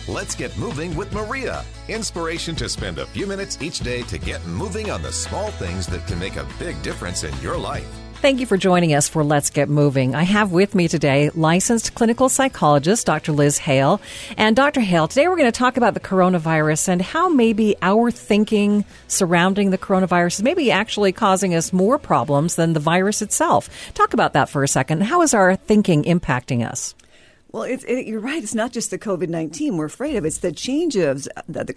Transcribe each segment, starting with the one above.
Let's Get Moving with Maria. Inspiration to spend a few minutes each day to get moving on the small things that can make a big difference in your life. Thank you for joining us for Let's Get Moving. I have with me today licensed clinical psychologist, Dr. Liz Hale. And Dr. Hale, today we're going to talk about the coronavirus and how maybe our thinking surrounding the coronavirus is maybe actually causing us more problems than the virus itself. Talk about that for a second. How is our thinking impacting us? Well, you're right. It's not just the COVID-19 we're afraid of. It's the changes that the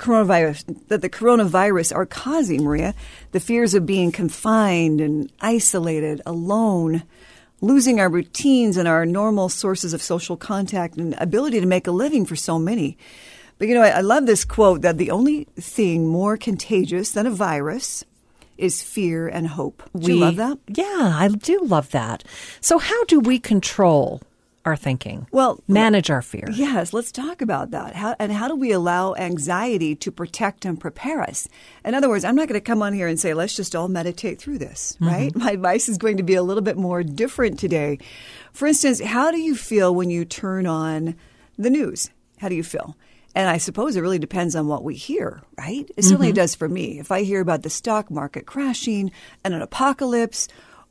coronavirus are causing, Maria. The fears of being confined and isolated, alone, losing our routines and our normal sources of social contact and ability to make a living for so many. But, I love this quote that the only thing more contagious than a virus is fear and hope. Do you love that? Yeah, I do love that. So how do we control our thinking? Well, manage our fear. Yes, let's talk about that. How do we allow anxiety to protect and prepare us? In other words, I'm not going to come on here and say, let's just all meditate through this, right? My advice is going to be a little bit more different today. For instance, how do you feel when you turn on the news? How do you feel? And I suppose it really depends on what we hear, right? It certainly does for me. If I hear about the stock market crashing and an apocalypse,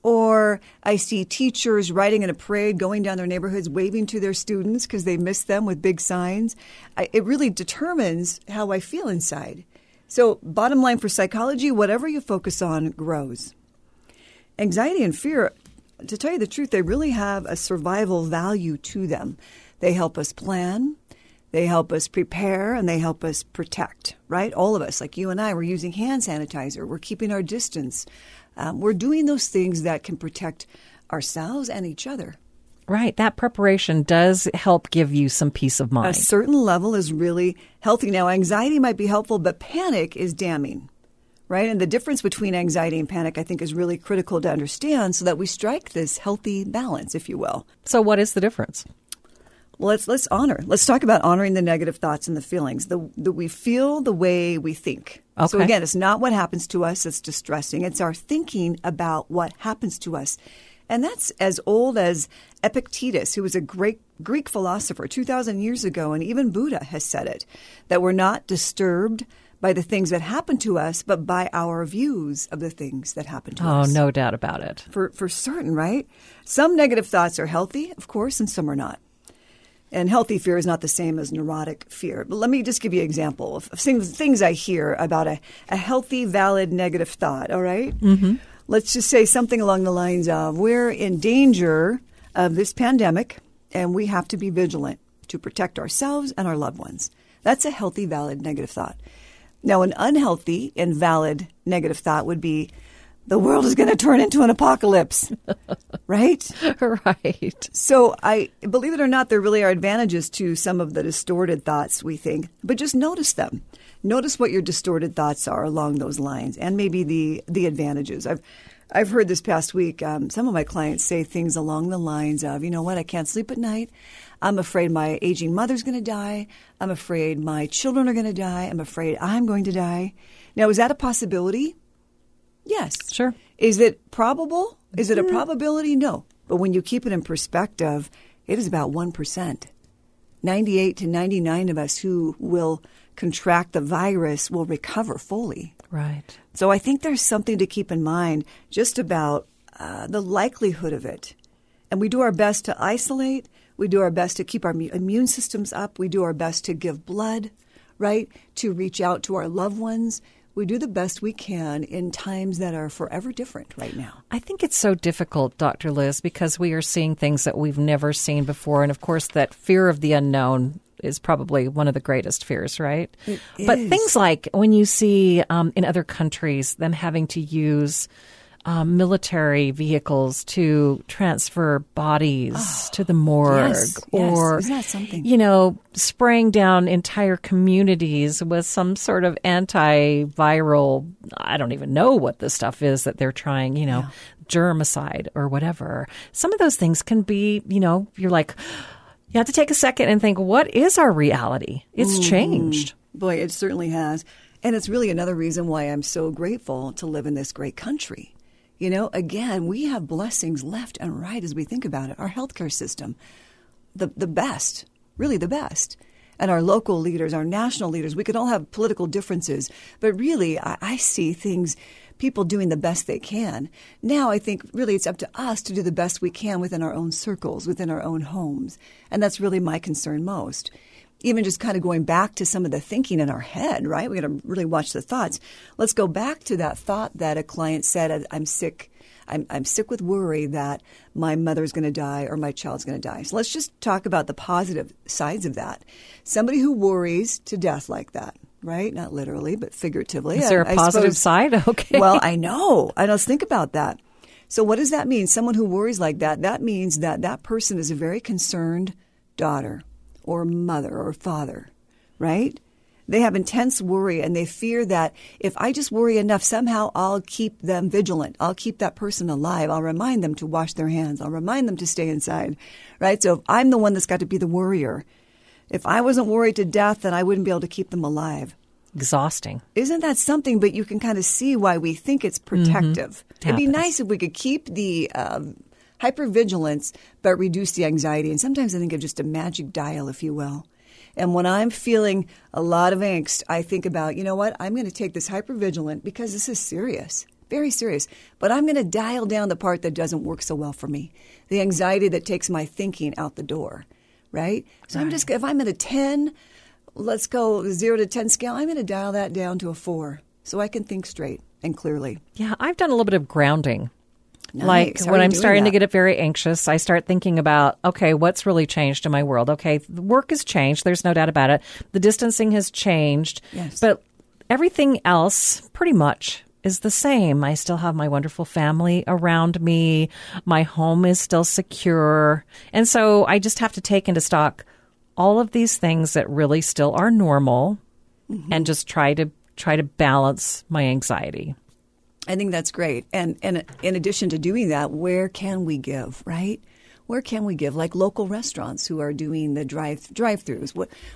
or I see teachers riding in a parade, going down their neighborhoods, waving to their students because they missed them with big signs. It really determines how I feel inside. So bottom line for psychology, whatever you focus on grows. Anxiety and fear, to tell you the truth, they really have a survival value to them. They help us plan. They help us prepare, and they help us protect, right? All of us, like you and I, we're using hand sanitizer. We're keeping our distance. We're doing those things that can protect ourselves and each other. Right. That preparation does help give you some peace of mind. A certain level is really healthy. Now, anxiety might be helpful, but panic is damning, right? And the difference between anxiety and panic, I think, is really critical to understand so that we strike this healthy balance, if you will. So what is the difference? Well, let's talk about honoring the negative thoughts and the feelings. That we feel the way we think. Okay. So again, it's not what happens to us that's distressing. It's our thinking about what happens to us. And that's as old as Epictetus, who was a great Greek philosopher 2,000 years ago. And even Buddha has said it, that we're not disturbed by the things that happen to us, but by our views of the things that happen to us. Oh, no doubt about it. For certain, right? Some negative thoughts are healthy, of course, and some are not. And healthy fear is not the same as neurotic fear. But let me just give you an example of things I hear about a healthy, valid, negative thought, all right? Mm-hmm. Let's just say something along the lines of, we're in danger of this pandemic, and we have to be vigilant to protect ourselves and our loved ones. That's a healthy, valid, negative thought. Now, an unhealthy, invalid, negative thought would be, the world is going to turn into an apocalypse, right? Right. So I believe it or not, there really are advantages to some of the distorted thoughts we think, but just notice them. Notice what your distorted thoughts are along those lines, and maybe the advantages. I've heard this past week, some of my clients say things along the lines of, you know what, I can't sleep at night. I'm afraid my aging mother's going to die. I'm afraid my children are going to die. I'm afraid I'm going to die. Now, is that a possibility? Yes. Sure. Is it probable? Is it a probability? No. But when you keep it in perspective, it is about 1%. 98 to 99 of us who will contract the virus will recover fully. Right. So I think there's something to keep in mind just about the likelihood of it. And we do our best to isolate. We do our best to keep our immune systems up. We do our best to give blood, right, to reach out to our loved ones. We do the best we can in times that are forever different right now. I think it's so difficult, Dr. Liz, because we are seeing things that we've never seen before. And, of course, that fear of the unknown is probably one of the greatest fears, right? But things like when you see in other countries them having to use military vehicles to transfer bodies to the morgue, or isn't that something? Spraying down entire communities with some sort of antiviral, I don't even know what the stuff is that they're trying, germicide or whatever. Some of those things can be, you're like, you have to take a second and think, what is our reality? It's changed. Boy, it certainly has. And it's really another reason why I'm so grateful to live in this great country. Again, we have blessings left and right as we think about it. Our healthcare system, the best, really the best. and our local leaders, our national leaders. We could all have political differences, but really I see people doing the best they can. Now I think really it's up to us to do the best we can within our own circles, within our own homes. And that's really my concern most. Even just kind of going back to some of the thinking in our head, right? We got to really watch the thoughts. Let's go back to that thought that a client said, I'm sick. I'm sick with worry that my mother's going to die or my child's going to die. So let's just talk about the positive sides of that. Somebody who worries to death like that, right? Not literally, but figuratively. Is there a positive side? Okay. Well, I know. Let's think about that. So what does that mean? Someone who worries like that, that means that that person is a very concerned daughter or mother or father, right? They have intense worry, and they fear that if I just worry enough, somehow I'll keep them vigilant. I'll keep that person alive. I'll remind them to wash their hands. I'll remind them to stay inside, right? So if I'm the one that's got to be the worrier, if I wasn't worried to death, then I wouldn't be able to keep them alive. Exhausting. Isn't that something? But you can kind of see why we think it's protective. It'd be nice if we could keep the hypervigilance, but reduce the anxiety. And sometimes I think of just a magic dial, if you will. And when I'm feeling a lot of angst, I think about, you know what, I'm going to take this hypervigilant because this is serious, very serious. But I'm going to dial down the part that doesn't work so well for me, the anxiety that takes my thinking out the door, right? So I'm just, if I'm at a 10, let's go 0 to 10 scale, I'm going to dial that down to a 4 so I can think straight and clearly. Yeah, I've done a little bit of grounding. Nice. Like How when are you I'm doing starting to that? get very anxious, I start thinking about, okay, what's really changed in my world? Okay, the work has changed. There's no doubt about it. The distancing has changed. Yes. But everything else pretty much is the same. I still have my wonderful family around me. My home is still secure. And so I just have to take into stock all of these things that really still are normal and just try to balance my anxiety. I think that's great. And in addition to doing that, where can we give, right? Where can we give? Like local restaurants who are doing the drive-throughs.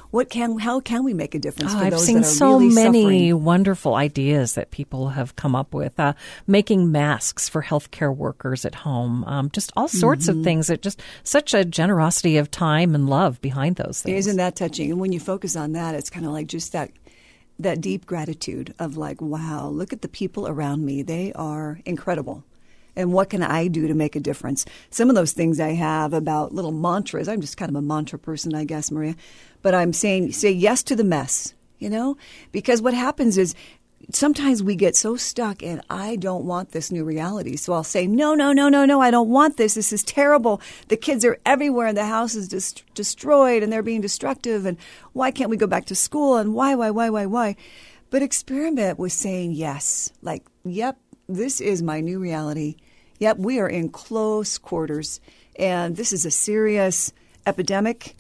How can we make a difference for I've those seen that are so really many suffering? wonderful ideas that people have come up with. Making masks for healthcare workers at home. Just all sorts of things. That just such a generosity of time and love behind those things. Isn't that touching? And when you focus on that, it's kind of like just that deep gratitude of like, wow, look at the people around me. They are incredible. And what can I do to make a difference? Some of those things I have about little mantras. I'm just kind of a mantra person, I guess, Maria. But I'm saying, say yes to the mess, you know? Because what happens is sometimes we get so stuck in, I don't want this new reality. So I'll say, no, I don't want this. This is terrible. The kids are everywhere and the house is destroyed and they're being destructive. And why can't we go back to school? And why? But experiment with saying yes. Like, yep, this is my new reality. Yep, we are in close quarters. And this is a serious pandemic.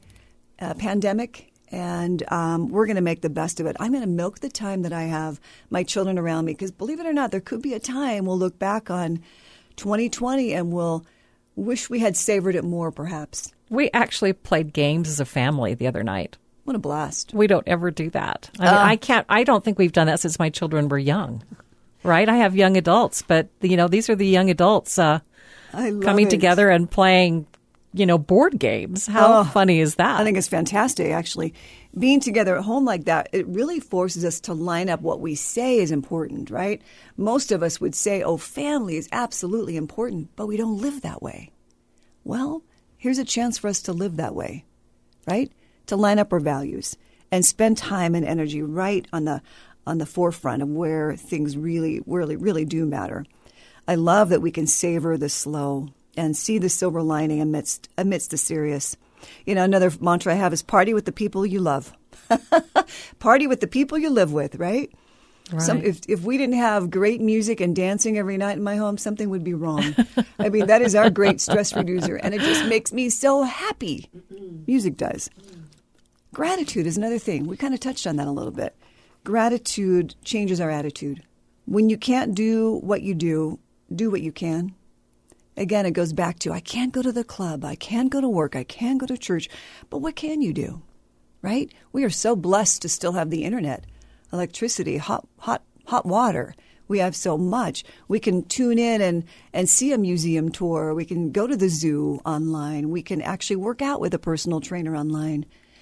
And we're going to make the best of it. I'm going to milk the time that I have my children around me because, believe it or not, there could be a time we'll look back on 2020 and we'll wish we had savored it more, perhaps. We actually played games as a family the other night. What a blast. We don't ever do that. I don't think we've done that since my children were young, right? I have young adults, but, these are the young adults coming together and playing board games. How funny is that? I think it's fantastic, actually. Being together at home like that, it really forces us to line up what we say is important, right? Most of us would say, family is absolutely important, but we don't live that way. Well, here's a chance for us to live that way, right? To line up our values and spend time and energy right on the forefront of where things really, really, really do matter. I love that we can savor the slow and see the silver lining amidst the serious. Another mantra I have is party with the people you love. Party with the people you live with, right? If we didn't have great music and dancing every night in my home, something would be wrong. I mean, that is our great stress reducer, and it just makes me so happy. Music does. Gratitude is another thing. We kind of touched on that a little bit. Gratitude changes our attitude. When you can't do what you do what you can. Again, it goes back to, I can't go to the club, I can't go to work, I can't go to church, but what can you do, right? We are so blessed to still have the internet, electricity, hot water. We have so much. We can tune in and see a museum tour. We can go to the zoo online. We can actually work out with a personal trainer online.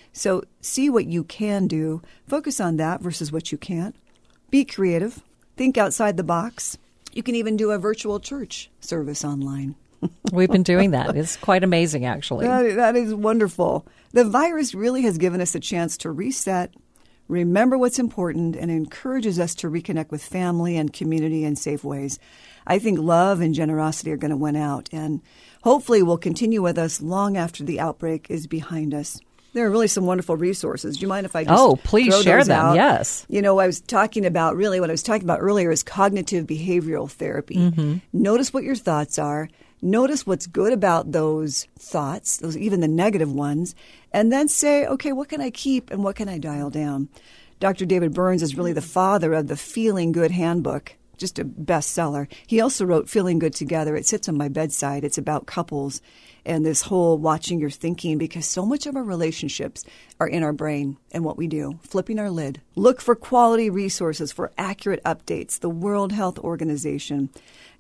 So see what you can do. Focus on that versus what you can't. Be creative. Think outside the box. You can even do a virtual church service online. We've been doing that. It's quite amazing, actually. That is wonderful. The virus really has given us a chance to reset, remember what's important, and encourages us to reconnect with family and community in safe ways. I think love and generosity are going to win out, and hopefully will continue with us long after the outbreak is behind us. There are really some wonderful resources. Do you mind if I just please throw share those them? out? Yes. You know, what I was talking about earlier is cognitive behavioral therapy. Mm-hmm. Notice what your thoughts are. Notice what's good about those thoughts, those even the negative ones, and then say, okay, what can I keep and what can I dial down? Dr. David Burns is really the father of the Feeling Good Handbook, just a bestseller. He also wrote Feeling Good Together. It sits on my bedside. It's about couples and this whole watching your thinking, because so much of our relationships are in our brain and what we do, flipping our lid. Look for quality resources for accurate updates. The World Health Organization,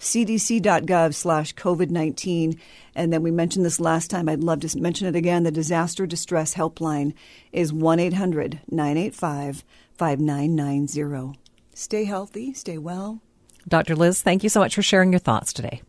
cdc.gov/COVID-19. And then we mentioned this last time. I'd love to mention it again. The Disaster Distress Helpline is 1-800-985-5990. Stay healthy, stay well. Dr. Liz, thank you so much for sharing your thoughts today.